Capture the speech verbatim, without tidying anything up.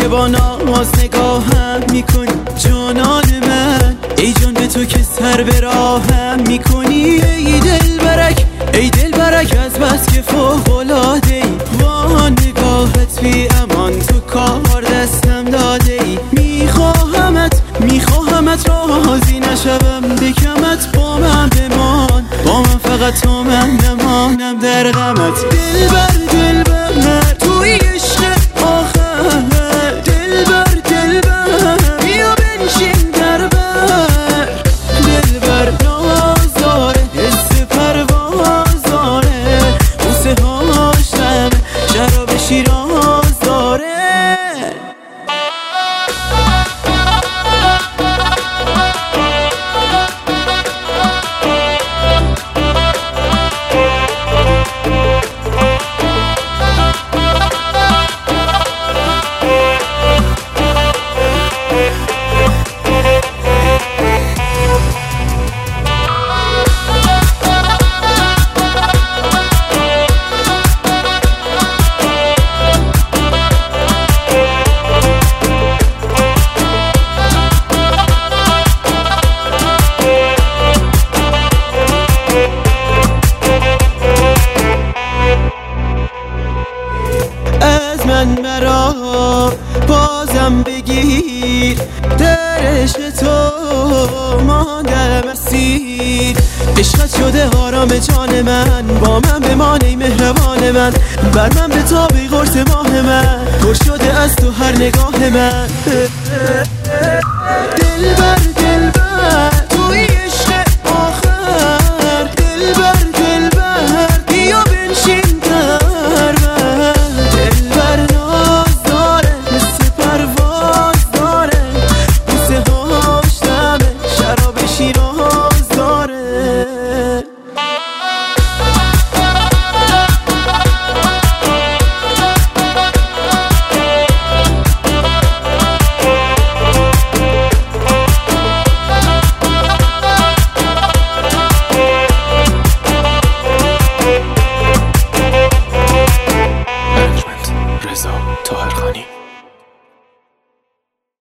که با ناز نگاهم میکنی جانان من، ای جان به تو که سر به راهم میکنی. ای دل برک ای دل برک از بس که فوق‌العاده ای، با نگاهت بی امان تو کار دستم داده ای. میخواهمت میخواهمت راضی نشوم بکمت، با من بمان با من فقط تو من نمانم در غمت. دل بر دل بر توی عشق آخر، دل بر دل بر بیا بنشین در بر. دل بر نازاره حس پروازاره، بوسه هاش نمه شراب شیراز داره. من مرا بازم بگیر، در عشق تو ماندم اسیر. عشقت شده آرام جان من، با من بمان ای مهربان من. بر من به تابی قرص ماه من، پر شده از تو هر نگاه من. دل بر دل بر